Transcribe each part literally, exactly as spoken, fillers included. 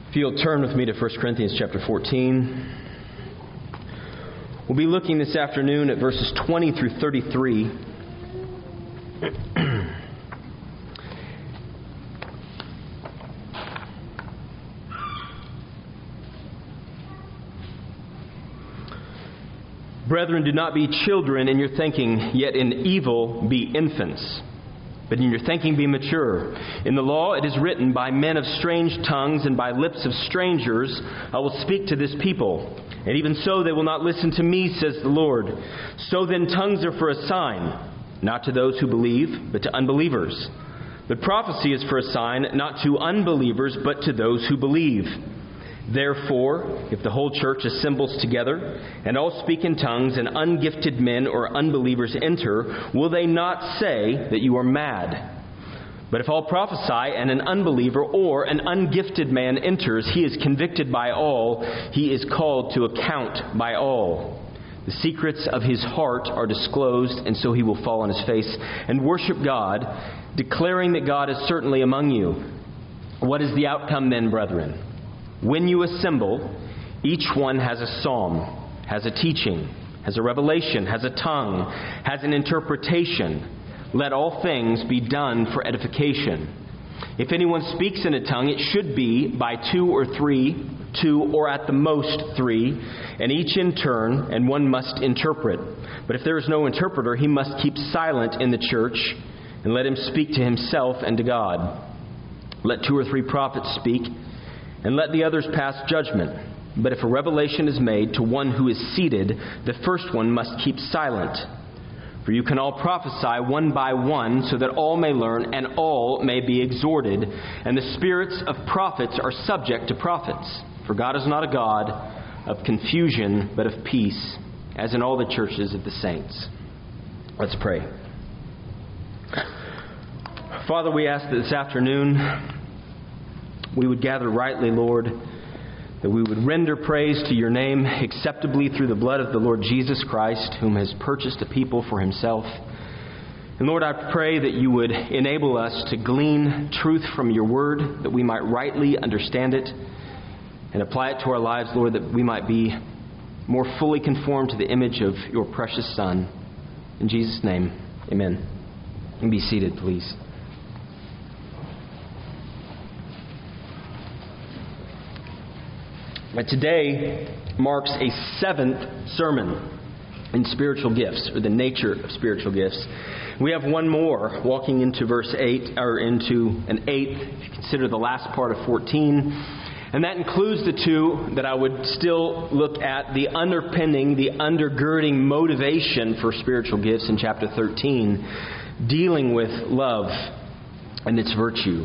If you'll turn with me to First Corinthians chapter fourteen. We'll be looking this afternoon at verses twenty through thirty-three. Brethren, do not be children in your thinking, yet in evil be infants. But in your thinking be mature. In the law it is written, by men of strange tongues and by lips of strangers I will speak to this people. And even so they will not listen to me, says the Lord. So then tongues are for a sign, not to those who believe, but to unbelievers. But prophecy is for a sign, not to unbelievers, but to those who believe. Therefore, if the whole church assembles together, and all speak in tongues, and ungifted men or unbelievers enter, will they not say that you are mad? But if all prophesy, and an unbeliever or an ungifted man enters, he is convicted by all, he is called to account by all. The secrets of his heart are disclosed, and so he will fall on his face and worship God, declaring that God is certainly among you. What is the outcome then, brethren? When you assemble, each one has a psalm, has a teaching, has a revelation, has a tongue, has an interpretation. Let all things be done for edification. If anyone speaks in a tongue, it should be by two or three, two or at the most three, and each in turn, and one must interpret. But if there is no interpreter, he must keep silent in the church, and let him speak to himself and to God. Let two or three prophets speak, and let the others pass judgment. But if a revelation is made to one who is seated, the first one must keep silent. For you can all prophesy one by one, so that all may learn and all may be exhorted. And the spirits of prophets are subject to prophets. For God is not a God of confusion, but of peace, as in all the churches of the saints. Let's pray. Father, we ask that this afternoon we would gather rightly, Lord, that we would render praise to your name acceptably through the blood of the Lord Jesus Christ, whom has purchased a people for himself. And Lord, I pray that you would enable us to glean truth from your word, that we might rightly understand it and apply it to our lives, Lord, that we might be more fully conformed to the image of your precious Son. In Jesus' name, amen. You can be seated, please. But today marks a seventh sermon in spiritual gifts, or the nature of spiritual gifts. We have one more, walking into verse eight, or into an eighth, if you consider the last part of fourteen. And that includes the two that I would still look at, the underpinning, the undergirding motivation for spiritual gifts in chapter thirteen, dealing with love and its virtue.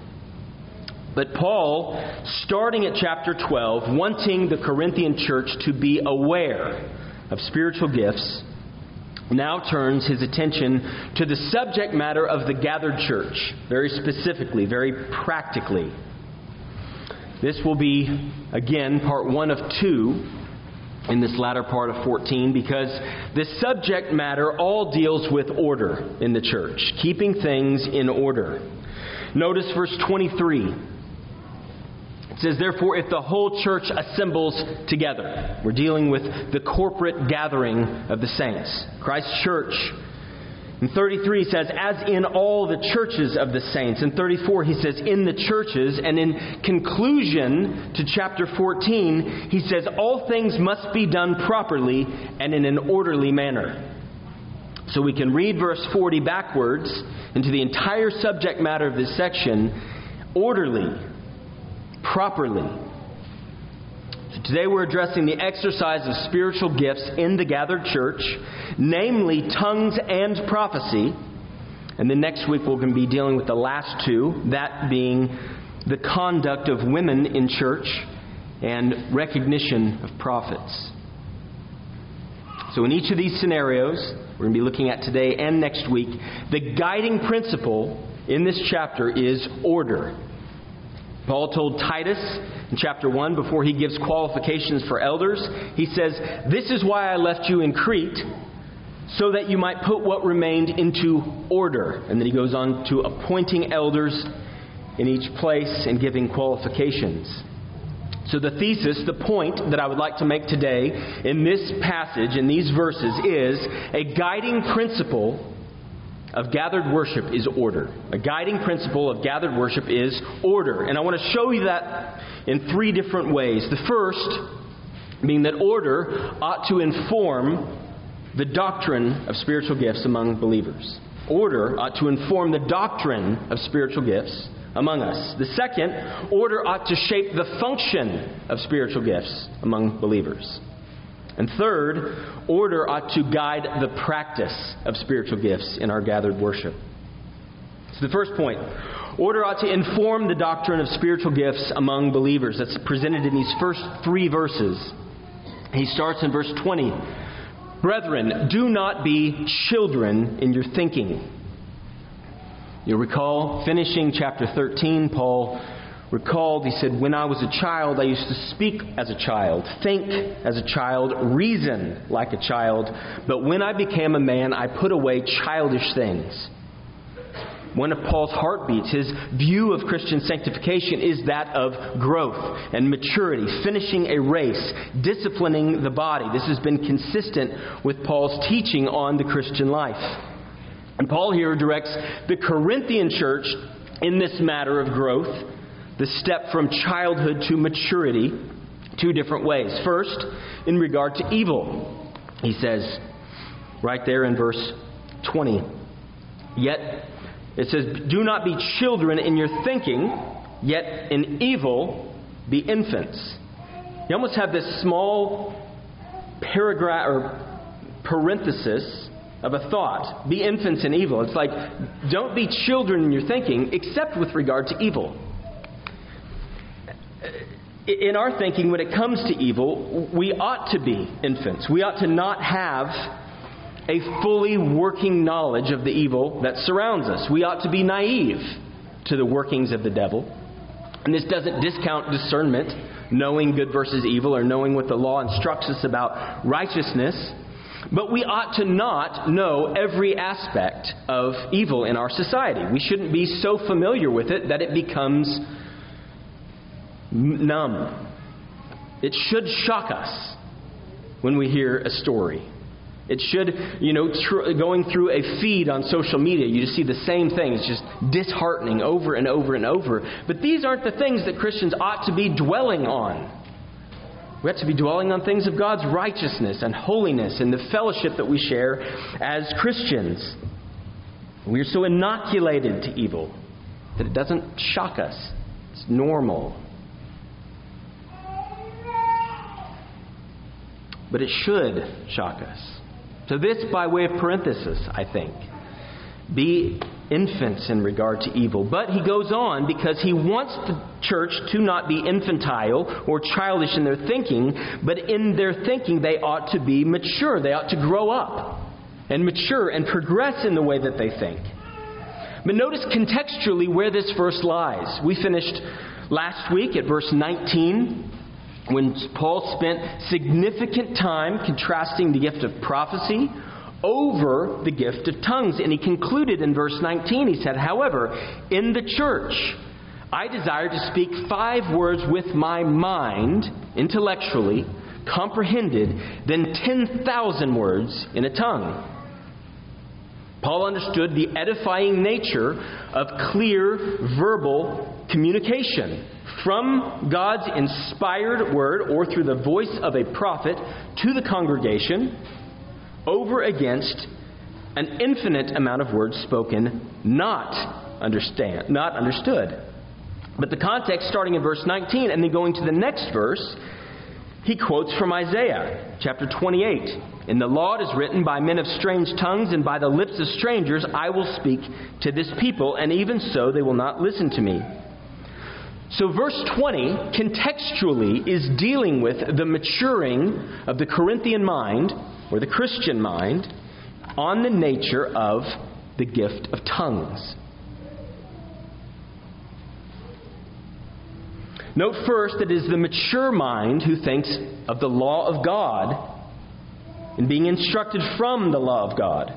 But Paul, starting at chapter twelve, wanting the Corinthian church to be aware of spiritual gifts, now turns his attention to the subject matter of the gathered church, very specifically, very practically. This will be, again, part one of two in this latter part of fourteen, because the subject matter all deals with order in the church, keeping things in order. Notice verse twenty-three. It says, therefore, if the whole church assembles together. We're dealing with the corporate gathering of the saints, Christ's church. In thirty-three, he says, as in all the churches of the saints. In thirty-four, he says, in the churches. And in conclusion to chapter fourteen, he says, all things must be done properly and in an orderly manner. So we can read verse forty backwards into the entire subject matter of this section, orderly, properly. So today we're addressing the exercise of spiritual gifts in the gathered church, namely tongues and prophecy. And then next week we're going to be dealing with the last two, that being the conduct of women in church and recognition of prophets. So in each of these scenarios we're going to be looking at today and next week, the guiding principle in this chapter is order. Paul told Titus in chapter one, before he gives qualifications for elders, he says, this is why I left you in Crete, so that you might put what remained into order. And then he goes on to appointing elders in each place and giving qualifications. So the thesis, the point that I would like to make today in this passage, in these verses, is a guiding principle of gathered worship is order. A guiding principle of gathered worship is order. And I want to show you that in three different ways. The first being that order ought to inform the doctrine of spiritual gifts among believers. Order ought to inform the doctrine of spiritual gifts among us. The second, order ought to shape the function of spiritual gifts among believers. And third, order ought to guide the practice of spiritual gifts in our gathered worship. So the first point, order ought to inform the doctrine of spiritual gifts among believers. That's presented in these first three verses. He starts in verse twenty. Brethren, do not be children in your thinking. You'll recall, finishing chapter thirteen, Paul recalled, he said, when I was a child, I used to speak as a child, think as a child, reason like a child. But when I became a man, I put away childish things. One of Paul's heartbeats, his view of Christian sanctification, is that of growth and maturity, finishing a race, disciplining the body. This has been consistent with Paul's teaching on the Christian life. And Paul here directs the Corinthian church in this matter of growth, the step from childhood to maturity, two different ways. First, in regard to evil. He says, right there in verse twenty, yet, it says, do not be children in your thinking, yet in evil be infants. You almost have this small paragraph or parenthesis of a thought. Be infants in evil. It's like, don't be children in your thinking, except with regard to evil. In our thinking, when it comes to evil, we ought to be infants. We ought to not have a fully working knowledge of the evil that surrounds us. We ought to be naive to the workings of the devil. And this doesn't discount discernment, knowing good versus evil, or knowing what the law instructs us about righteousness. But we ought to not know every aspect of evil in our society. We shouldn't be so familiar with it that it becomes numb. It should shock us when we hear a story. It should, you know, tr- going through a feed on social media, you just see the same thing. It's just disheartening over and over and over. But these aren't the things that Christians ought to be dwelling on. We have to be dwelling on things of God's righteousness and holiness and the fellowship that we share as Christians. We are so inoculated to evil that it doesn't shock us. It's normal. But it should shock us. So this by way of parenthesis, I think. Be infants in regard to evil. But he goes on because he wants the church to not be infantile or childish in their thinking, but in their thinking they ought to be mature. They ought to grow up and mature and progress in the way that they think. But notice contextually where this verse lies. We finished last week at verse nineteen, when Paul spent significant time contrasting the gift of prophecy over the gift of tongues. And he concluded in verse nineteen, he said, however, in the church, I desire to speak five words with my mind, intellectually, comprehended, than ten thousand words in a tongue. Paul understood the edifying nature of clear verbal communication from God's inspired word or through the voice of a prophet to the congregation over against an infinite amount of words spoken not understand, not understood. But the context starting in verse nineteen and then going to the next verse, he quotes from Isaiah chapter twenty-eight. In the law it is written, by men of strange tongues and by the lips of strangers I will speak to this people, and even so they will not listen to me. So verse twenty contextually is dealing with the maturing of the Corinthian mind, or the Christian mind, on the nature of the gift of tongues. Note first that it is the mature mind who thinks of the law of God and being instructed from the law of God.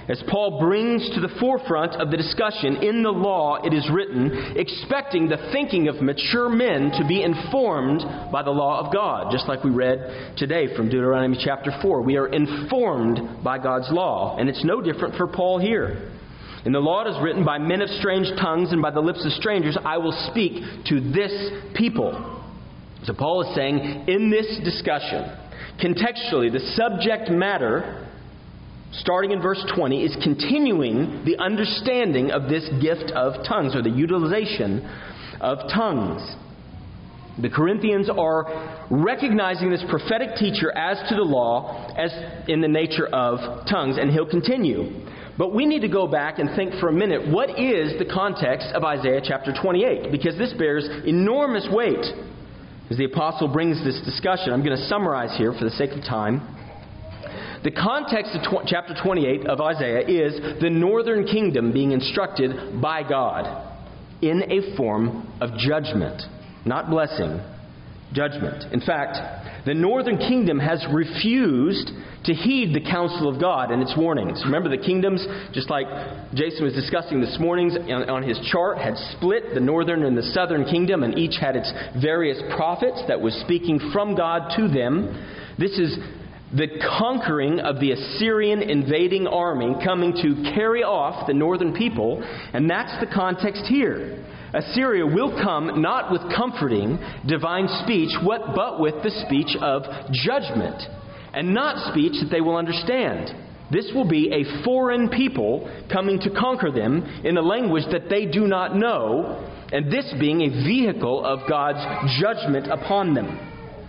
as Paul brings to the forefront of the discussion, in the law it is written, expecting the thinking of mature men to be informed by the law of God. Just like we read today from Deuteronomy chapter four. We are informed by God's law, and it's no different for Paul here. In the law it is written, by men of strange tongues and by the lips of strangers I will speak to this people. So Paul is saying, in this discussion, contextually, the subject matter, starting in verse twenty, is continuing the understanding of this gift of tongues, or the utilization of tongues. The Corinthians are recognizing this prophetic teacher as to the law, as in the nature of tongues, and he'll continue. But we need to go back and think for a minute, what is the context of Isaiah chapter twenty-eight? Because this bears enormous weight as the apostle brings this discussion. I'm going to summarize here for the sake of time. The context of tw- chapter twenty-eight of Isaiah is the northern kingdom being instructed by God in a form of judgment. Not blessing, judgment. In fact, the northern kingdom has refused to heed the counsel of God and its warnings. Remember, the kingdoms, just like Jason was discussing this morning on, on his chart, had split, the northern and the southern kingdom, and each had its various prophets that was speaking from God to them. This is the conquering of the Assyrian invading army coming to carry off the northern people, and that's the context here. Assyria will come not with comforting divine speech, what, but with the speech of judgment, and not speech that they will understand. This will be a foreign people coming to conquer them in a language that they do not know, and this being a vehicle of God's judgment upon them.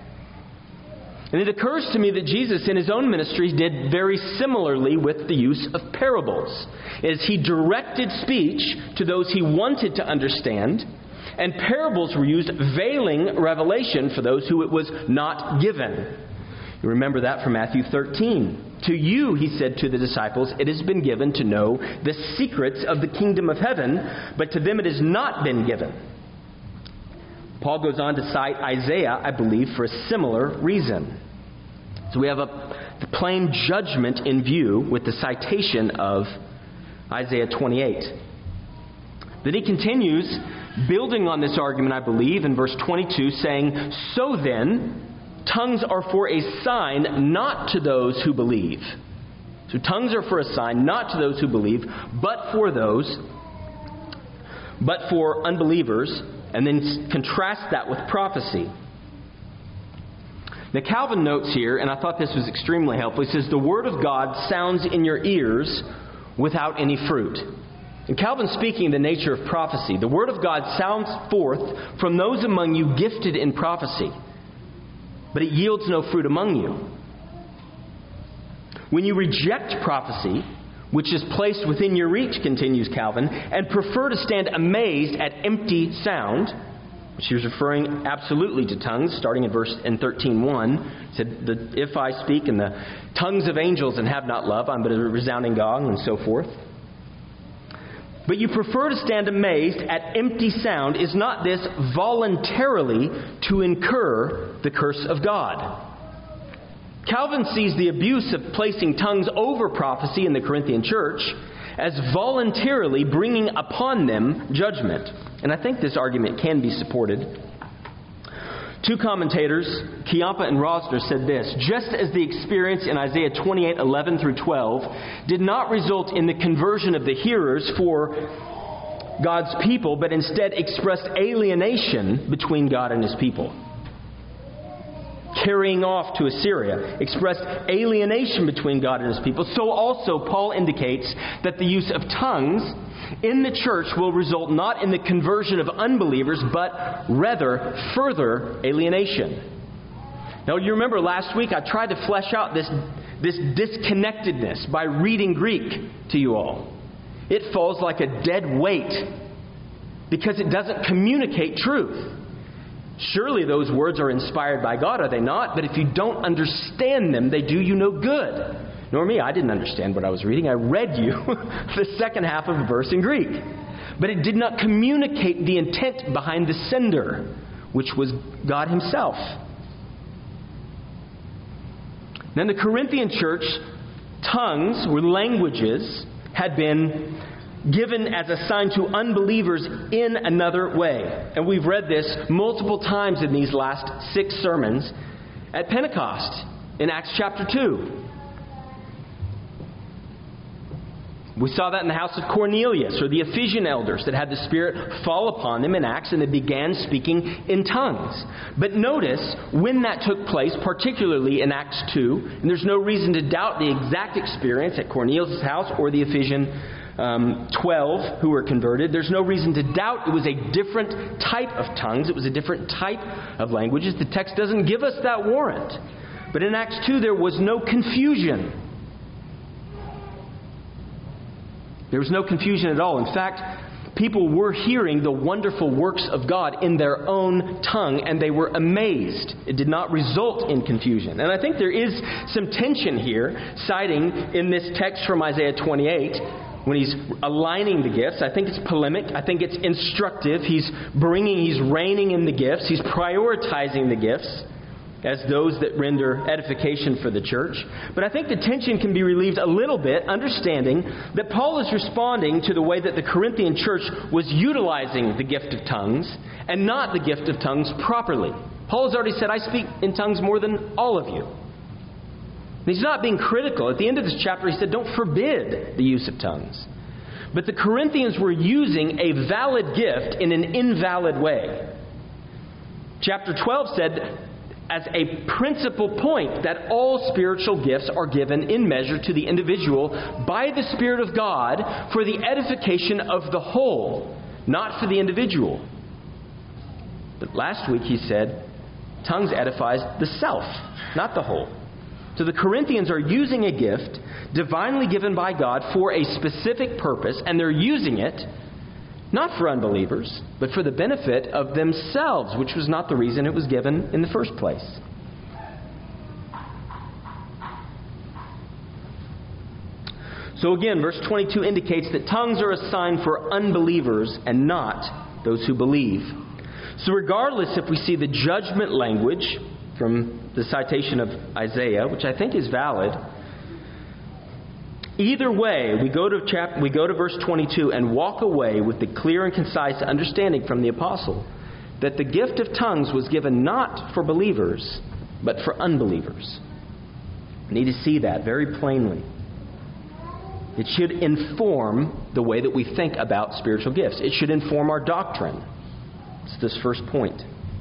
And it occurs to me that Jesus in his own ministry did very similarly with the use of parables, as he directed speech to those he wanted to understand, and parables were used veiling revelation for those who it was not given. You remember that from Matthew thirteen. To you, he said to the disciples, it has been given to know the secrets of the kingdom of heaven, but to them it has not been given. Paul goes on to cite Isaiah, I believe, for a similar reason. So we have a the plain judgment in view with the citation of Isaiah twenty-eight. Then he continues, building on this argument, I believe, in verse twenty-two, saying, so then, tongues are for a sign not to those who believe. So tongues are for a sign not to those who believe, but for those, but for unbelievers. And then contrast that with prophecy. Now Calvin notes here, and I thought this was extremely helpful, he says, the word of God sounds in your ears without any fruit. And Calvin speaking the nature of prophecy, the word of God sounds forth from those among you gifted in prophecy, but it yields no fruit among you. When you reject prophecy, which is placed within your reach, continues Calvin, and prefer to stand amazed at empty sound, which he was referring absolutely to tongues, starting in verse in thirteen one, said, if I speak in the tongues of angels and have not love, I'm but a resounding gong, and so forth. But you prefer to stand amazed at empty sound. Is not this voluntarily to incur the curse of God? Calvin sees the abuse of placing tongues over prophecy in the Corinthian church as voluntarily bringing upon them judgment. And I think this argument can be supported. Two commentators, Chiampa and Rosner, said this: just as the experience in Isaiah twenty-eight, eleven through twelve did not result in the conversion of the hearers for God's people, but instead expressed alienation between God and his people. Carrying off to Assyria expressed alienation between God and his people. So also Paul indicates that the use of tongues in the church will result not in the conversion of unbelievers, but rather further alienation. Now you remember last week I tried to flesh out this, this disconnectedness by reading Greek to you all. It falls like a dead weight because it doesn't communicate truth. Surely those words are inspired by God, are they not? But if you don't understand them, they do you no good. Nor me. I didn't understand what I was reading. I read you the second half of a verse in Greek. But it did not communicate the intent behind the sender, which was God himself. Then the Corinthian church tongues, or languages, had been given as a sign to unbelievers in another way. And we've read this multiple times in these last six sermons at Pentecost in Acts chapter two. We saw that in the house of Cornelius, or the Ephesian elders, that had the Spirit fall upon them in Acts, and they began speaking in tongues. But notice, when that took place, particularly in Acts two, and there's no reason to doubt the exact experience at Cornelius' house or the Ephesian um, twelve who were converted, there's no reason to doubt it was a different type of tongues. It was a different type of languages. The text doesn't give us that warrant. But in Acts two, there was no confusion. There was no confusion at all. In fact, people were hearing the wonderful works of God in their own tongue, and they were amazed. It did not result in confusion. And I think there is some tension here, citing in this text from Isaiah twenty-eight, when he's aligning the gifts. I think it's polemic. I think it's instructive. He's bringing, he's reigning in the gifts. He's prioritizing the gifts as those that render edification for the church. But I think the tension can be relieved a little bit, understanding that Paul is responding to the way that the Corinthian church was utilizing the gift of tongues and not the gift of tongues properly. Paul has already said, I speak in tongues more than all of you. And he's not being critical. At the end of this chapter, he said, don't forbid the use of tongues. But the Corinthians were using a valid gift in an invalid way. Chapter twelve said, as a principal point, that all spiritual gifts are given in measure to the individual by the Spirit of God for the edification of the whole, not for the individual. But last week he said, tongues edifies the self, not the whole. So the Corinthians are using a gift divinely given by God for a specific purpose, and they're using it not for unbelievers, but for the benefit of themselves, which was not the reason it was given in the first place. So again, verse twenty-two indicates that tongues are a sign for unbelievers and not those who believe. So regardless if we see the judgment language from the citation of Isaiah, which I think is valid, either way, we go to chap- we go to verse twenty-two and walk away with the clear and concise understanding from the apostle that the gift of tongues was given not for believers, but for unbelievers. We need to see that very plainly. It should inform the way that we think about spiritual gifts. It should inform our doctrine. It's this first point.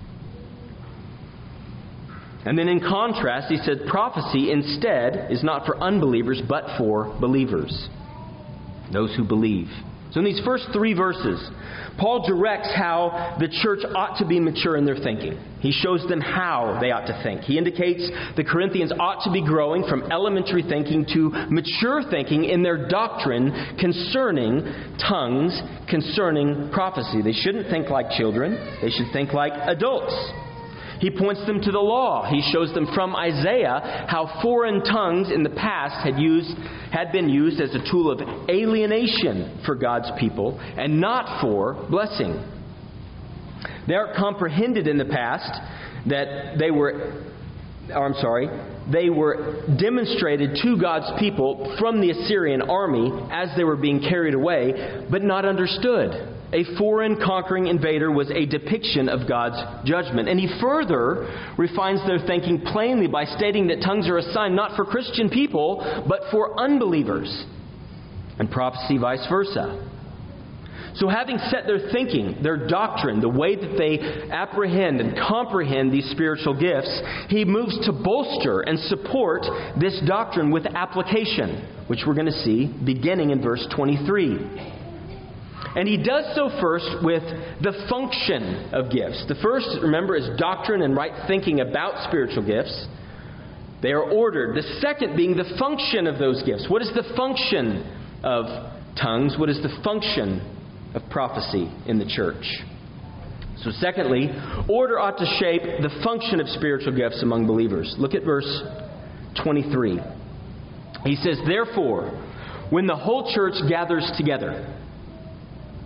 And then in contrast, he said prophecy instead is not for unbelievers, but for believers. Those who believe. So in these first three verses, Paul directs how the church ought to be mature in their thinking. He shows them how they ought to think. He indicates the Corinthians ought to be growing from elementary thinking to mature thinking in their doctrine concerning tongues, concerning prophecy. They shouldn't think like children. They should think like adults. He points them to the law. He shows them from Isaiah how foreign tongues in the past had used had been used as a tool of alienation for God's people and not for blessing. They are comprehended in the past that they were, or I'm sorry, they were demonstrated to God's people from the Assyrian army as they were being carried away, but not understood. A foreign conquering invader was a depiction of God's judgment. And he further refines their thinking plainly by stating that tongues are a sign not for Christian people, but for unbelievers. And prophecy vice versa. So having set their thinking, their doctrine, the way that they apprehend and comprehend these spiritual gifts, he moves to bolster and support this doctrine with application, which we're going to see beginning in verse twenty-three. And he does so first with the function of gifts. The first, remember, is doctrine and right thinking about spiritual gifts. They are ordered. The second being the function of those gifts. What is the function of tongues? What is the function of prophecy in the church? So secondly, order ought to shape the function of spiritual gifts among believers. Look at verse twenty-three. He says, therefore, when the whole church gathers together.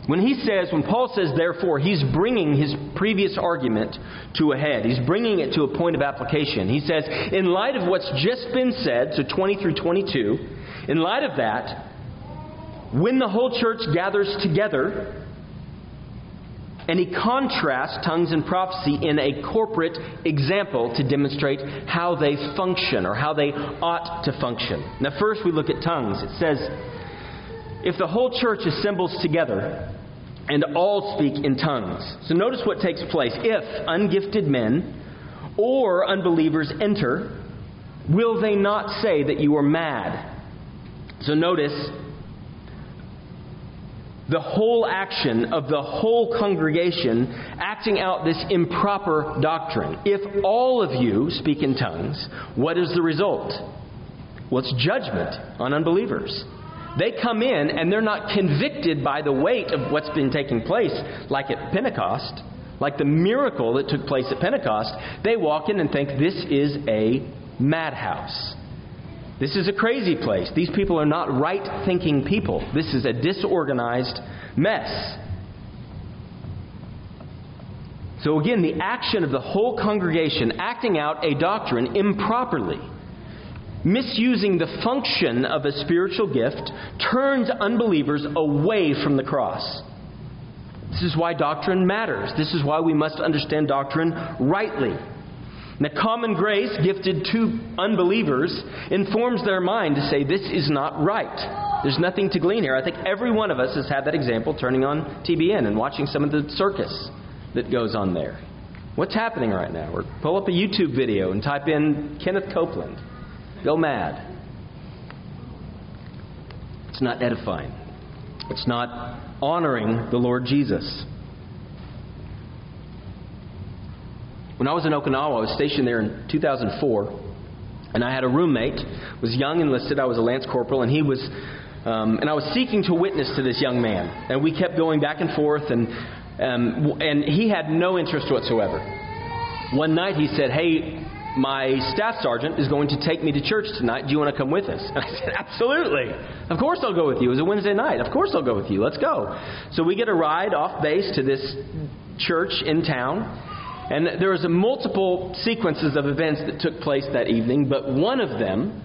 When he says, when Paul says therefore, he's bringing his previous argument to a head. He's bringing it to a point of application. He says, in light of what's just been said, so twenty through twenty-two, in light of that, when the whole church gathers together, and he contrasts tongues and prophecy in a corporate example to demonstrate how they function or how they ought to function. Now first we look at tongues. It says, if the whole church assembles together and all speak in tongues. So notice what takes place. If ungifted men or unbelievers enter, will they not say that you are mad? So notice the whole action of the whole congregation acting out this improper doctrine. If all of you speak in tongues, what is the result? Well, it's judgment on unbelievers. They come in and they're not convicted by the weight of what's been taking place, like at Pentecost, like the miracle that took place at Pentecost. They walk in and think this is a madhouse. This is a crazy place. These people are not right-thinking people. This is a disorganized mess. So again, the action of the whole congregation acting out a doctrine improperly, misusing the function of a spiritual gift, turns unbelievers away from the cross. This is why doctrine matters. This is why we must understand doctrine rightly. The common grace gifted to unbelievers informs their mind to say, this is not right. There's nothing to glean here. I think every one of us has had that example turning on T B N and watching some of the circus that goes on there. What's happening right now? Or pull up a YouTube video and type in Kenneth Copeland. Go mad. It's not edifying. It's not honoring the Lord Jesus. When I was in Okinawa, I was stationed there in two thousand four, and I had a roommate, was young enlisted. I was a Lance Corporal, and he was, um, and I was seeking to witness to this young man. And we kept going back and forth, and um, and he had no interest whatsoever. One night he said, "Hey, my staff sergeant is going to take me to church tonight. Do you want to come with us?" And I said, "Absolutely. Of course I'll go with you. It was a Wednesday night. Of course I'll go with you. Let's go." So we get a ride off base to this church in town. And there was a multiple sequences of events that took place that evening, but one of them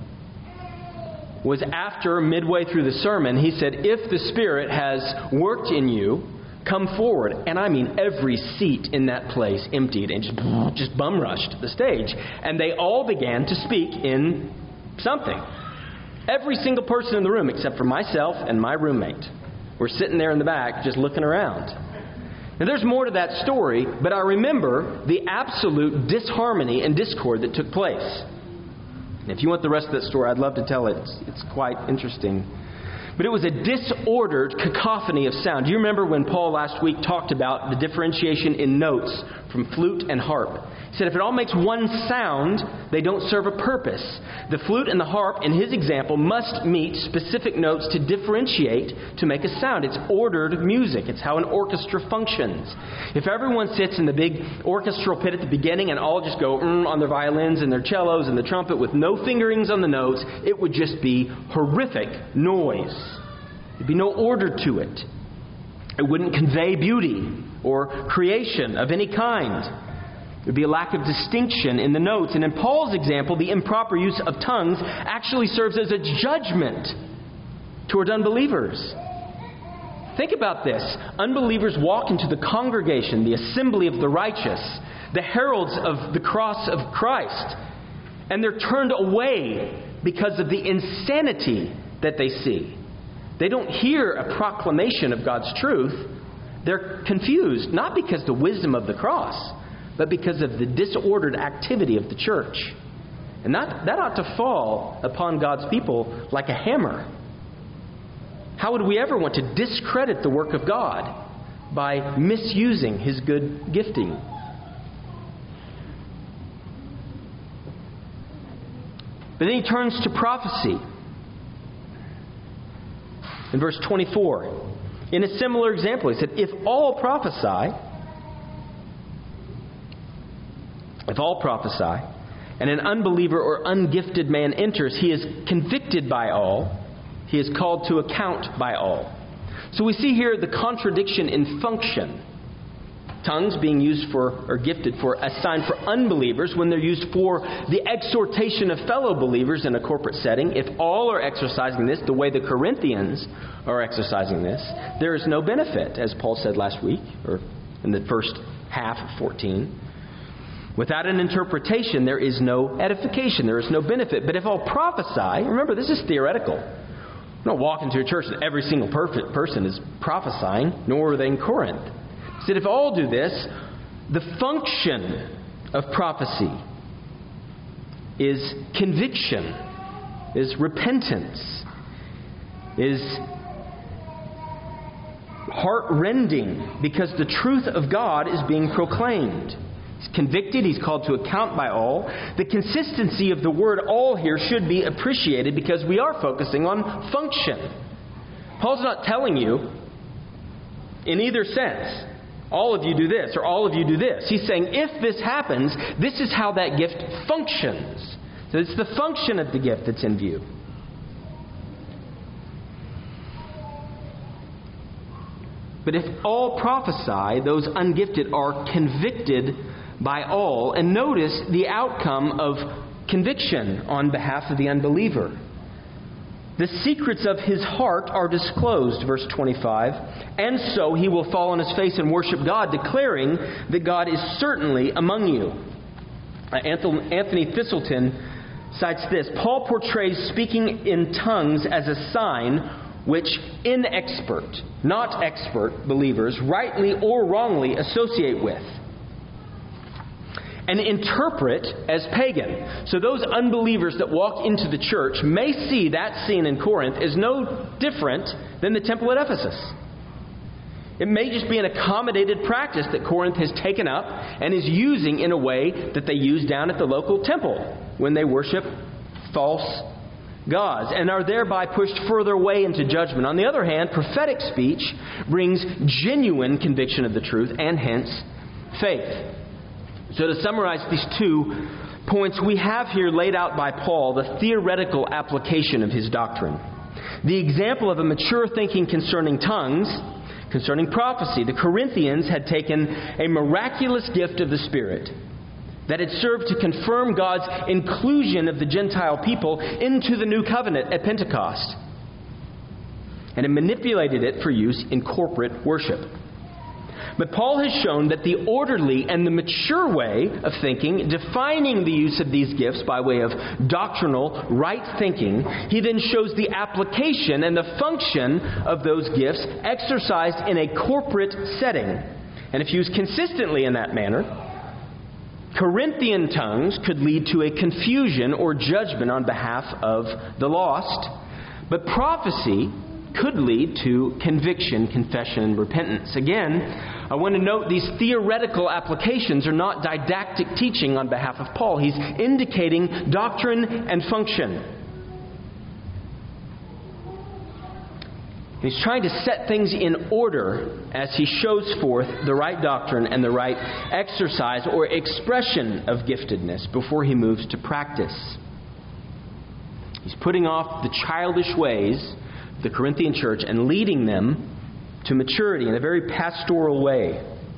was after midway through the sermon, he said, "If the Spirit has worked in you, come forward." And I mean, every seat in that place emptied and just, just bum rushed the stage. And they all began to speak in something. Every single person in the room, except for myself and my roommate, were sitting there in the back just looking around. Now, there's more to that story, but I remember the absolute disharmony and discord that took place. And if you want the rest of that story, I'd love to tell it. It's, it's quite interesting. But it was a disordered cacophony of sound. Do you remember when Paul last week talked about the differentiation in notes from flute and harp? He said if it all makes one sound, they don't serve a purpose. The flute and the harp, in his example, must meet specific notes to differentiate, to make a sound. It's ordered music. It's how an orchestra functions. If everyone sits in the big orchestral pit at the beginning and all just go mm, on their violins and their cellos and the trumpet with no fingerings on the notes, it would just be horrific noise. There'd be no order to it. It wouldn't convey beauty or creation of any kind. There would be a lack of distinction in the notes. And in Paul's example, the improper use of tongues actually serves as a judgment toward unbelievers. Think about this. Unbelievers walk into the congregation, the assembly of the righteous, the heralds of the cross of Christ, and they're turned away because of the insanity that they see. They don't hear a proclamation of God's truth. They're confused, not because of the wisdom of the cross, but because of the disordered activity of the church. And that, that ought to fall upon God's people like a hammer. How would we ever want to discredit the work of God by misusing His good gifting? But then he turns to prophecy. In verse twenty-four, in a similar example, he said, if all prophesy, If all prophesy, and an unbeliever or ungifted man enters, he is convicted by all. He is called to account by all. So we see here the contradiction in function. Tongues being used for, or gifted for, a sign for unbelievers when they're used for the exhortation of fellow believers in a corporate setting. If all are exercising this the way the Corinthians are exercising this, there is no benefit, as Paul said last week, or in the first half of fourteen. Without an interpretation, there is no edification, there is no benefit. But if all prophesy, remember this is theoretical. You don't walk into a church that every single perfect person is prophesying, nor are they in Corinth. He said if all do this, the function of prophecy is conviction, is repentance, is heart-rending, because the truth of God is being proclaimed. He's convicted, he's called to account by all. The consistency of the word all here should be appreciated because we are focusing on function. Paul's not telling you in either sense, all of you do this or all of you do this. He's saying if this happens, this is how that gift functions. So it's the function of the gift that's in view. But if all prophesy, those ungifted are convicted by all. And notice the outcome of conviction on behalf of the unbeliever. The secrets of his heart are disclosed, verse twenty-five. And so he will fall on his face and worship God, declaring that God is certainly among you. Anthony Thistleton cites this. Paul portrays speaking in tongues as a sign which inexpert, not expert believers, rightly or wrongly associate with and interpret as pagan. So those unbelievers that walk into the church may see that scene in Corinth as no different than the temple at Ephesus. It may just be an accommodated practice that Corinth has taken up and is using in a way that they use down at the local temple when they worship false gods and are thereby pushed further away into judgment. On the other hand, prophetic speech brings genuine conviction of the truth and hence faith. So to summarize these two points, we have here laid out by Paul the theoretical application of his doctrine. The example of a mature thinking concerning tongues, concerning prophecy. The Corinthians had taken a miraculous gift of the Spirit that had served to confirm God's inclusion of the Gentile people into the new covenant at Pentecost, and had manipulated it for use in corporate worship. But Paul has shown that the orderly and the mature way of thinking, defining the use of these gifts by way of doctrinal, right thinking, he then shows the application and the function of those gifts exercised in a corporate setting. And if used consistently in that manner, Corinthian tongues could lead to a confusion or judgment on behalf of the lost, but prophecy could lead to conviction, confession, and repentance. Again, I want to note these theoretical applications are not didactic teaching on behalf of Paul. He's indicating doctrine and function. He's trying to set things in order as he shows forth the right doctrine and the right exercise or expression of giftedness before he moves to practice. He's putting off the childish ways of the Corinthian church and leading them to maturity in a very pastoral way.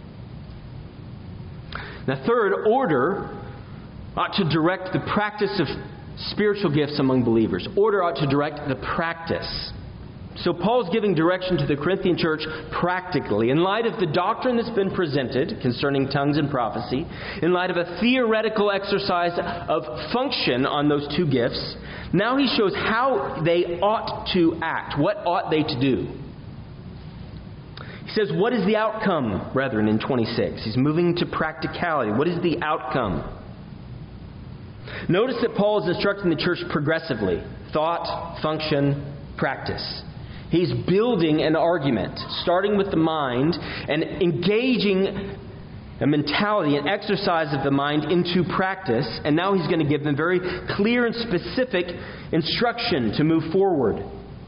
The third, order ought to direct the practice of spiritual gifts among believers. Order ought to direct the practice. So Paul's giving direction to the Corinthian church practically. In light of the doctrine that's been presented concerning tongues and prophecy, in light of a theoretical exercise of function on those two gifts, now he shows how they ought to act. What ought they to do? He says, what is the outcome, brethren, in twenty-six? He's moving to practicality. What is the outcome? Notice that Paul is instructing the church progressively. Thought, function, practice. He's building an argument, starting with the mind and engaging a mentality, an exercise of the mind into practice. And now he's going to give them very clear and specific instruction to move forward.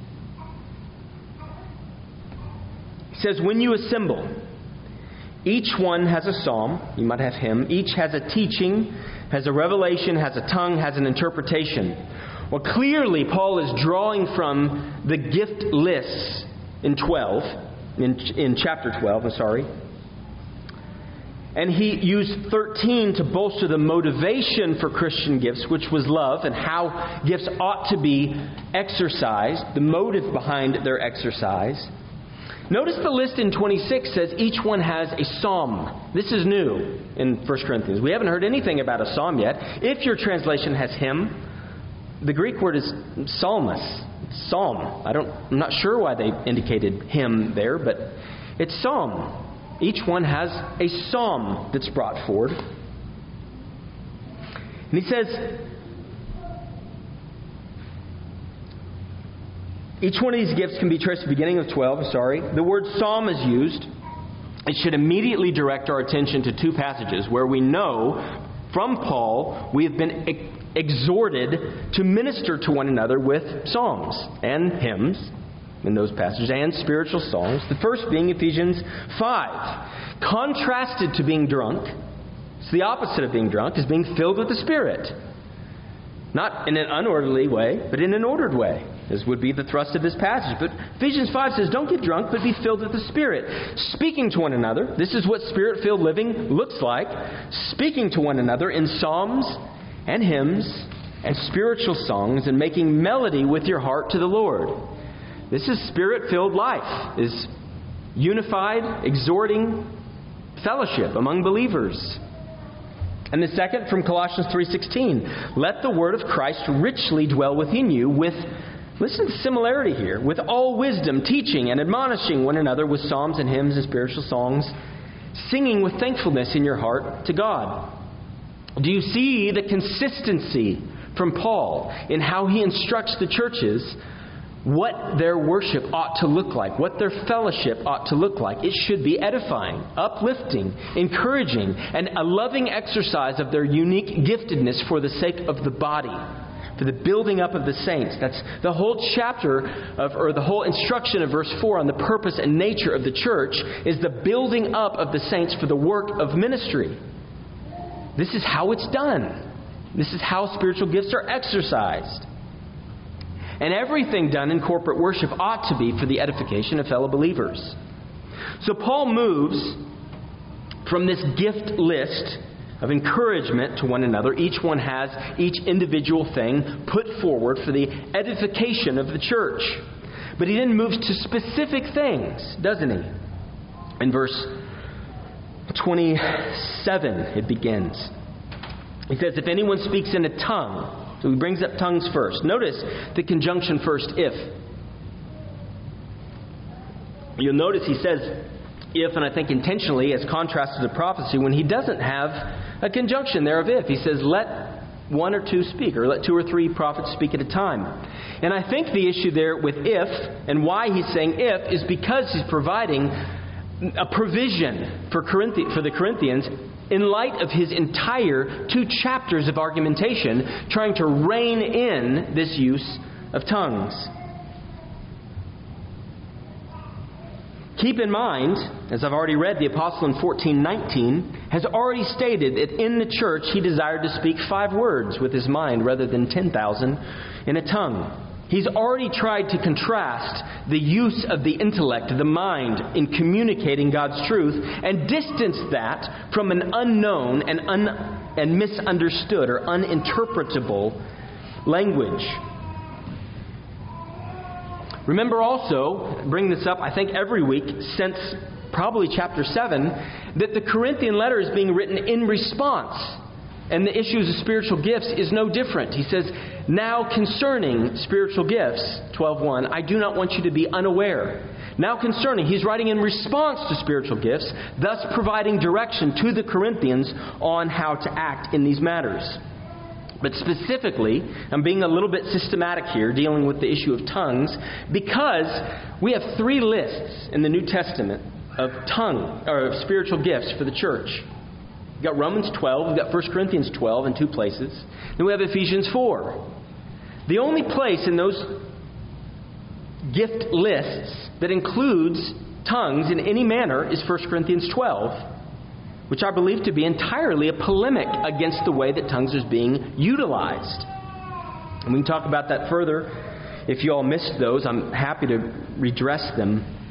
He says, when you assemble, each one has a psalm, you might have hymn, each has a teaching, has a revelation, has a tongue, has an interpretation. Well, clearly Paul is drawing from the gift lists in twelve, in, in chapter twelve, I'm sorry. And he used thirteen to bolster the motivation for Christian gifts, which was love, and how gifts ought to be exercised, the motive behind their exercise. Notice the list in twenty-six says each one has a psalm. This is new in First Corinthians. We haven't heard anything about a psalm yet. If your translation has hymn, the Greek word is psalmos. Psalm. I don't, I'm not sure why they indicated hymn there, but it's psalm. Each one has a psalm that's brought forward. And he says, each one of these gifts can be traced at the beginning of twelve, sorry. The word psalm is used. It should immediately direct our attention to two passages where we know from Paul we have been ex- exhorted to minister to one another with psalms and hymns in those passages, and spiritual songs. The first being Ephesians five. Contrasted to being drunk, it's the opposite of being drunk, is being filled with the Spirit. Not in an unorderly way, but in an ordered way. This would be the thrust of this passage. But Ephesians five says, don't get drunk, but be filled with the Spirit. Speaking to one another. This is what Spirit-filled living looks like. Speaking to one another in psalms and hymns and spiritual songs, and making melody with your heart to the Lord. This is Spirit-filled life. Is unified, exhorting fellowship among believers. And the second from Colossians three sixteen. Let the word of Christ richly dwell within you with, listen to the similarity here, with all wisdom, teaching and admonishing one another with psalms and hymns and spiritual songs, singing with thankfulness in your heart to God. Do you see the consistency from Paul in how he instructs the churches what their worship ought to look like, what their fellowship ought to look like? It should be edifying, uplifting, encouraging, and a loving exercise of their unique giftedness for the sake of the body, for the building up of the saints. That's the whole chapter of, or the whole instruction of verse four on the purpose and nature of the church is the building up of the saints for the work of ministry. This is how it's done. This is how spiritual gifts are exercised. And everything done in corporate worship ought to be for the edification of fellow believers. So Paul moves from this gift list of encouragement to one another. Each one has each individual thing put forward for the edification of the church. But he then moves to specific things, doesn't he? In verse twenty-seven, it begins. He says, if anyone speaks in a tongue. So he brings up tongues first. Notice the conjunction first, if. You'll notice he says if, and I think intentionally as contrasted to prophecy, when he doesn't have a conjunction there of if. He says let one or two speak, or let two or three prophets speak at a time. And I think the issue there with if, and why he's saying if, is because he's providing a provision for Corinthi- for the Corinthians in light of his entire two chapters of argumentation, trying to rein in this use of tongues. Keep in mind, as I've already read, the apostle in fourteen nineteen has already stated that in the church he desired to speak five words with his mind rather than ten thousand in a tongue. He's already tried to contrast the use of the intellect, the mind, in communicating God's truth, and distance that from an unknown and, un- and misunderstood or uninterpretable language. Remember also, bring this up, I think every week since probably chapter seven, that the Corinthian letter is being written in response. And the issues of spiritual gifts is no different. He says, now concerning spiritual gifts, twelve one, I do not want you to be unaware. Now concerning, he's writing in response to spiritual gifts, thus providing direction to the Corinthians on how to act in these matters. But specifically, I'm being a little bit systematic here, dealing with the issue of tongues, because we have three lists in the New Testament of tongue or of spiritual gifts for the church. We've got Romans twelve, we've got First Corinthians twelve in two places. Then we have Ephesians four. The only place in those gift lists that includes tongues in any manner is First Corinthians twelve, which I believe to be entirely a polemic against the way that tongues is being utilized. And we can talk about that further. If you all missed those, I'm happy to redress them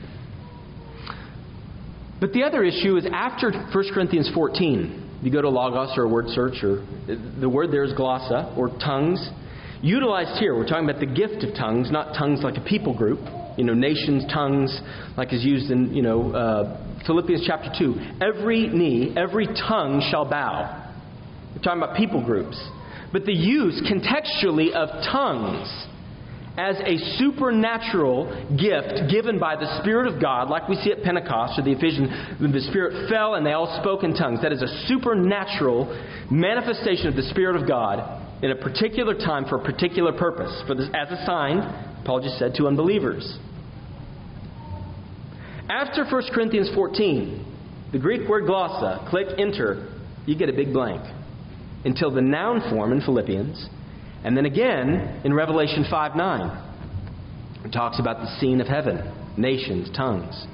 But the other issue is after First Corinthians fourteen. You go to Logos or a word search, or the word there is glossa, or tongues. Utilized here, we're talking about the gift of tongues, not tongues like a people group. You know, nations, tongues, like is used in, you know, uh, Philippians chapter two. Every knee, every tongue shall bow. We're talking about people groups. But the use contextually of tongues as a supernatural gift given by the Spirit of God, like we see at Pentecost or the Ephesians, when the Spirit fell and they all spoke in tongues. That is a supernatural manifestation of the Spirit of God in a particular time for a particular purpose, for this, as a sign, Paul just said, to unbelievers. After First Corinthians fourteen, the Greek word glossa, click enter, you get a big blank. Until the noun form in Philippians. And then again, in Revelation five nine, it talks about the scene of heaven, nations, tongues.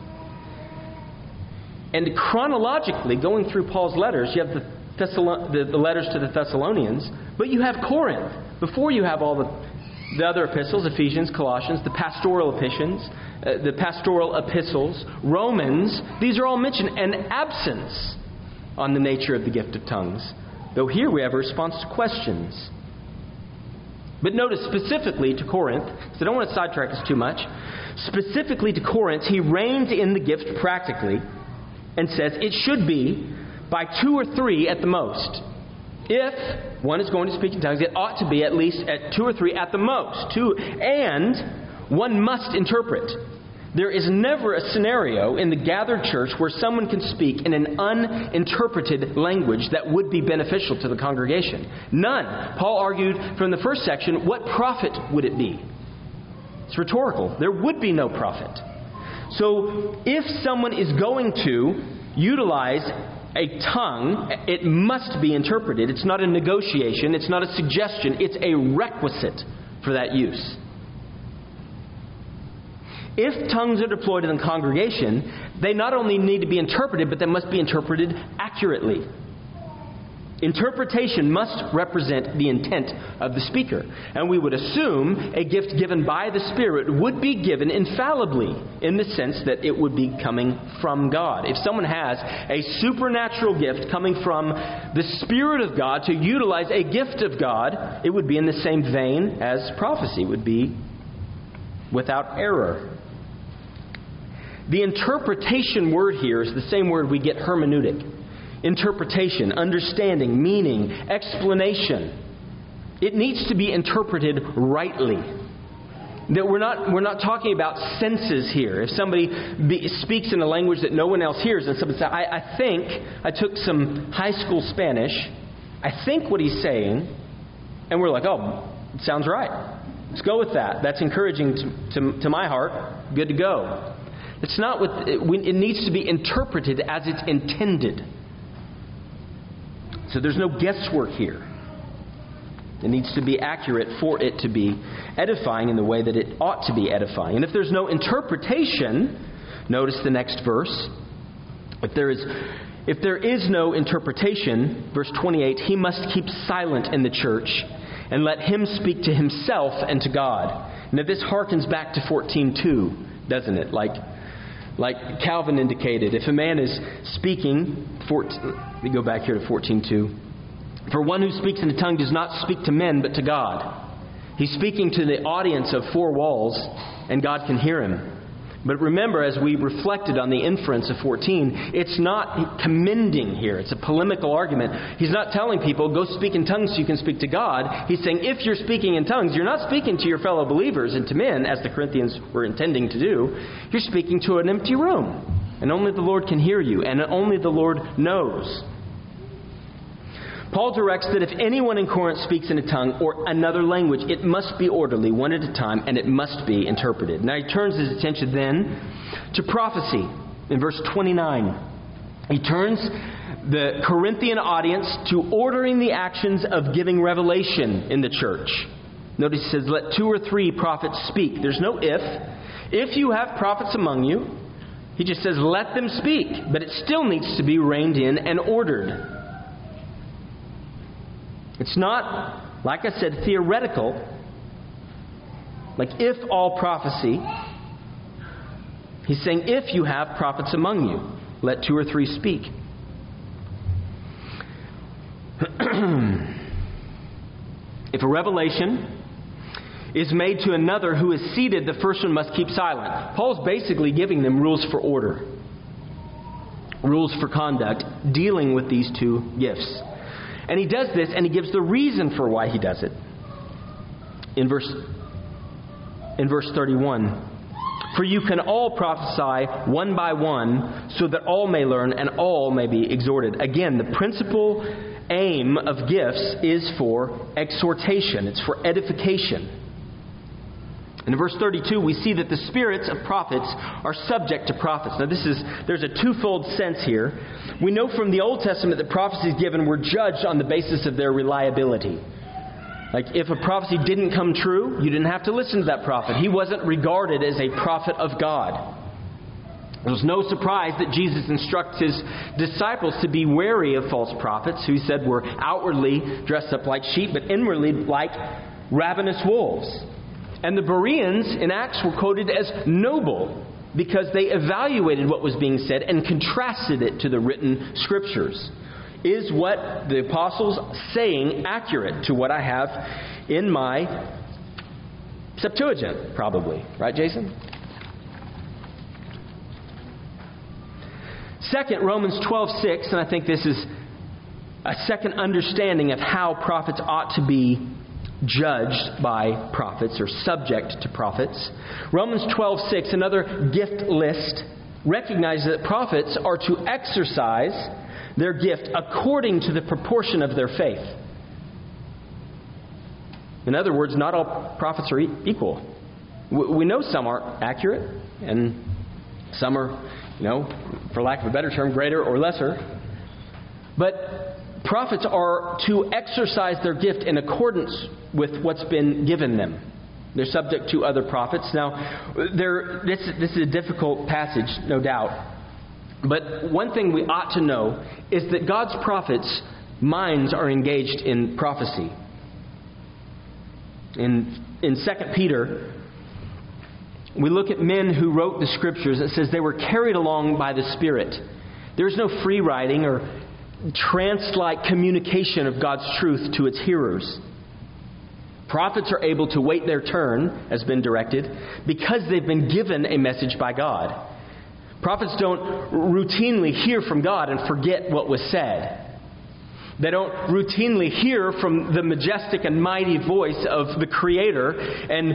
And chronologically, going through Paul's letters, you have the, Thessalon- the, the letters to the Thessalonians, but you have Corinth. Before you have all the, the other epistles, Ephesians, Colossians, the pastoral epistles, uh, the pastoral epistles, Romans. These are all mentioned, and absence on the nature of the gift of tongues. Though here we have a response to questions. But notice specifically to Corinth, because I don't want to sidetrack us too much. Specifically to Corinth, he reins in the gift practically and says it should be by two or three at the most. If one is going to speak in tongues, it ought to be at least at two or three at the most. Two, and one must interpret. There is never a scenario in the gathered church where someone can speak in an uninterpreted language that would be beneficial to the congregation. None. Paul argued from the first section, what profit would it be? It's rhetorical. There would be no profit. So if someone is going to utilize a tongue, it must be interpreted. It's not a negotiation. It's not a suggestion. It's a requisite for that use. If tongues are deployed in the congregation, they not only need to be interpreted, but they must be interpreted accurately. Interpretation must represent the intent of the speaker. And we would assume a gift given by the Spirit would be given infallibly, in the sense that it would be coming from God. If someone has a supernatural gift coming from the Spirit of God to utilize a gift of God, it would be in the same vein as prophecy, would be without error. The interpretation word here is the same word we get hermeneutic. Interpretation, understanding, meaning, explanation. It needs to be interpreted rightly. That we're not we're not talking about senses here. If somebody be, speaks in a language that no one else hears, and somebody says, I, I think, I took some high school Spanish, I think what he's saying, and we're like, oh, it sounds right. Let's go with that. That's encouraging to, to, to my heart. Good to go. It's not what it, it needs to be interpreted as it's intended. So there's no guesswork here. It needs to be accurate for it to be edifying in the way that it ought to be edifying. And if there's no interpretation, notice the next verse. If there is if there is no interpretation, verse twenty-eight, he must keep silent in the church and let him speak to himself and to God. Now this harkens back to fourteen two, doesn't it? Like Like Calvin indicated, if a man is speaking, fourteen, let me go back here to fourteen two. For one who speaks in a tongue does not speak to men, but to God. He's speaking to the audience of four walls, and God can hear him. But remember, as we reflected on the inference of fourteen, it's not commending here. It's a polemical argument. He's not telling people, go speak in tongues so you can speak to God. He's saying, if you're speaking in tongues, you're not speaking to your fellow believers and to men, as the Corinthians were intending to do. You're speaking to an empty room. And only the Lord can hear you, and only the Lord knows. Paul directs that if anyone in Corinth speaks in a tongue or another language, it must be orderly, one at a time, and it must be interpreted. Now he turns his attention then to prophecy in verse twenty-nine. He turns the Corinthian audience to ordering the actions of giving revelation in the church. Notice he says, let two or three prophets speak. There's no if. If you have prophets among you, he just says, let them speak. But it still needs to be reined in and ordered. It's not, like I said, theoretical. Like if all prophecy. He's saying if you have prophets among you. let two or three speak. If a revelation is made to another who is seated, the first one must keep silent. Paul's basically giving them rules for order, rules for conduct, dealing with these two gifts. And he does this, and he gives the reason for why he does it. In verse, in verse thirty-one, for you can all prophesy one by one, so that all may learn and all may be exhorted. Again, the principal aim of gifts is for exhortation. It's for edification. In verse thirty-two, we see that the spirits of prophets are subject to prophets. Now, this is there's a twofold sense here. We know from the Old Testament that prophecies given were judged on the basis of their reliability. Like, if a prophecy didn't come true, you didn't have to listen to that prophet. He wasn't regarded as a prophet of God. It was no surprise that Jesus instructs His disciples to be wary of false prophets, who He said were outwardly dressed up like sheep, but inwardly like ravenous wolves. And the Bereans in Acts were quoted as noble because they evaluated what was being said and contrasted it to the written Scriptures. Is what the apostles saying accurate to what I have in my Septuagint? Probably. Right, Jason? Second, Romans twelve six, and I think this is a second understanding of how prophets ought to be judged by prophets or subject to prophets. Romans twelve six, another gift list, recognizes that prophets are to exercise their gift according to the proportion of their faith. In other words, not all prophets are equal. We know some are accurate, and some are, you know, for lack of a better term, greater or lesser. But prophets are to exercise their gift in accordance with what's been given them. They're subject to other prophets. Now, there, this, this is a difficult passage, no doubt. But one thing we ought to know is that God's prophets' minds are engaged in prophecy. In, in Second Peter, we look at men who wrote the Scriptures. It says they were carried along by the Spirit. There's no free writing or trance-like communication of God's truth to its hearers. Prophets are able to wait their turn, as been directed, because they've been given a message by God. Prophets don't routinely hear from God and forget what was said. They don't routinely hear from the majestic and mighty voice of the Creator and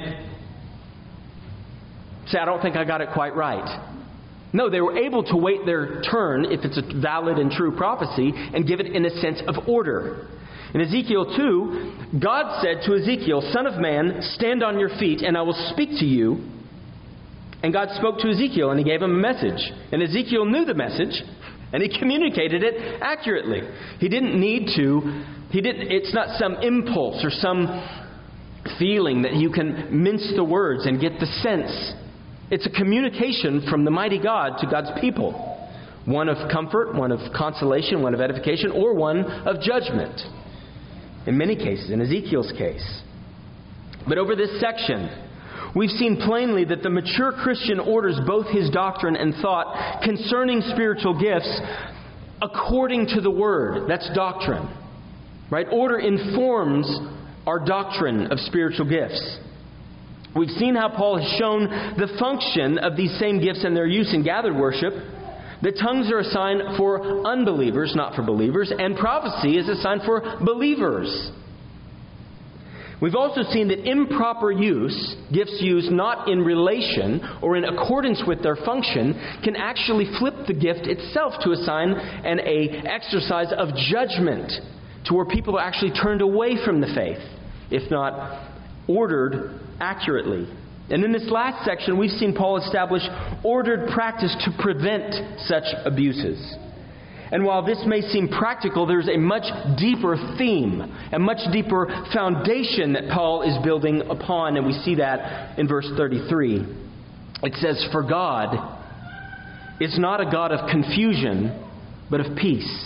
say, I don't think I got it quite right. No, they were able to wait their turn, if it's a valid and true prophecy, and give it in a sense of order. In Ezekiel two, God said to Ezekiel, Son of man, stand on your feet, and I will speak to you. And God spoke to Ezekiel, and He gave him a message. And Ezekiel knew the message, and he communicated it accurately. He didn't need to. He didn't. It's not some impulse or some feeling that you can mince the words and get the sense. It's a communication from the mighty God to God's people. One of comfort, one of consolation, one of edification, or one of judgment. In many cases, in Ezekiel's case. But over this section, we've seen plainly that the mature Christian orders both his doctrine and thought concerning spiritual gifts according to the Word. That's doctrine. Right? Order informs our doctrine of spiritual gifts. We've seen how Paul has shown the function of these same gifts and their use in gathered worship. The tongues are assigned for unbelievers, not for believers, and prophecy is assigned for believers. We've also seen that improper use, gifts used not in relation or in accordance with their function, can actually flip the gift itself to a sign and a exercise of judgment to where people are actually turned away from the faith, if not ordered accurately. And in this last section, we've seen Paul establish ordered practice to prevent such abuses. And while this may seem practical, there's a much deeper theme, a much deeper foundation that Paul is building upon, and we see that in verse thirty-three. It says, For God is not a God of confusion, but of peace.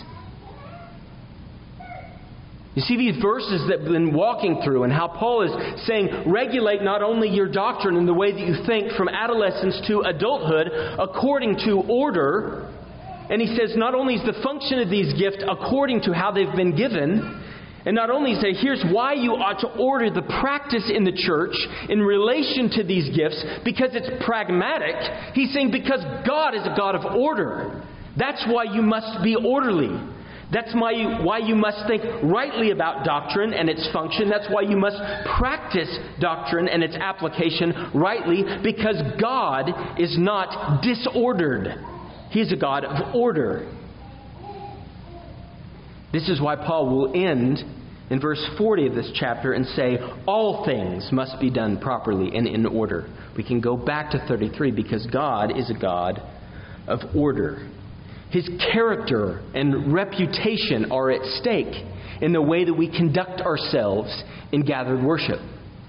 You see these verses that we've been walking through and how Paul is saying, regulate not only your doctrine and the way that you think from adolescence to adulthood according to order, And he says not only is the function of these gifts according to how they've been given, and not only say, here's why you ought to order the practice in the church in relation to these gifts, because it's pragmatic. He's saying because God is a God of order. That's why you must be orderly. That's why you, why you must think rightly about doctrine and its function. That's why you must practice doctrine and its application rightly, because God is not disordered. He's a God of order. This is why Paul will end in verse forty of this chapter and say, all things must be done properly and in order. We can go back to thirty-three because God is a God of order. His character and reputation are at stake in the way that we conduct ourselves in gathered worship.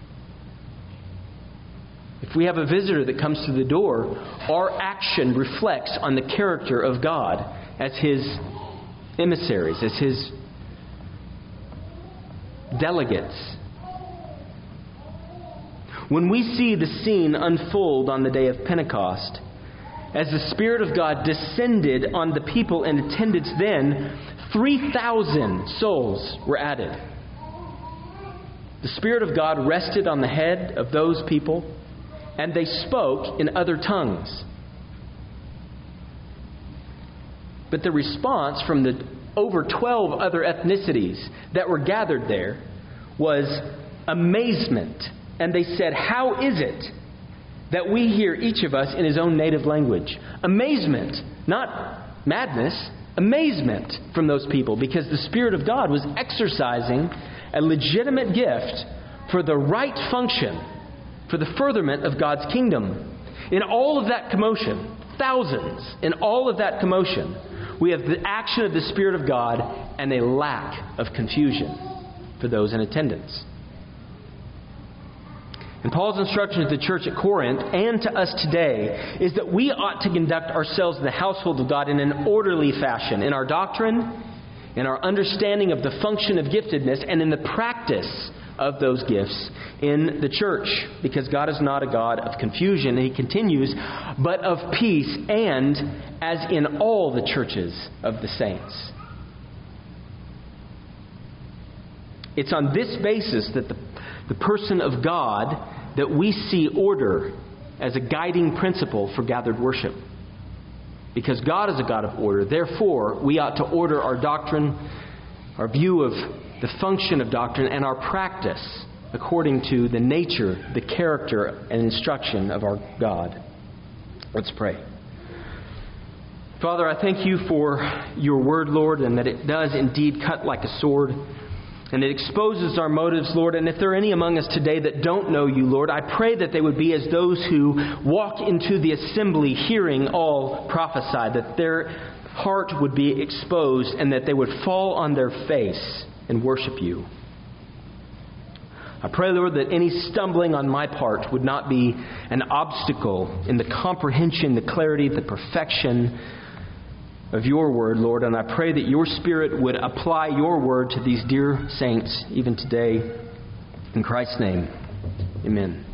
If we have a visitor that comes through the door, our action reflects on the character of God as His emissaries, as His delegates. When we see the scene unfold on the day of Pentecost, as the Spirit of God descended on the people in attendance then, three thousand souls were added. The Spirit of God rested on the head of those people, and they spoke in other tongues. But the response from the over twelve other ethnicities that were gathered there was amazement. And they said, how is it that we hear each of us in his own native language? Amazement, not madness, amazement from those people, because the Spirit of God was exercising a legitimate gift for the right function, for the furtherment of God's kingdom. In all of that commotion, thousands, in all of that commotion, we have the action of the Spirit of God and a lack of confusion for those in attendance. And Paul's instruction to the church at Corinth and to us today is that we ought to conduct ourselves in the household of God in an orderly fashion, in our doctrine, in our understanding of the function of giftedness, and in the practice of those gifts in the church. Because God is not a God of confusion, and He continues, but of peace, and as in all the churches of the saints. It's on this basis that the, the person of God, that we see order as a guiding principle for gathered worship. Because God is a God of order, therefore we ought to order our doctrine, our view of the function of doctrine, and our practice according to the nature, the character, and instruction of our God. Let's pray. Father, I thank You for Your word, Lord, and that it does indeed cut like a sword. And it exposes our motives, Lord. And if there are any among us today that don't know You, Lord, I pray that they would be as those who walk into the assembly hearing all prophesied, that their heart would be exposed and that they would fall on their face and worship You. I pray, Lord, that any stumbling on my part would not be an obstacle in the comprehension, the clarity, the perfection of Your word, Lord. And I pray that Your Spirit would apply Your word to these dear saints even today. In Christ's name, amen.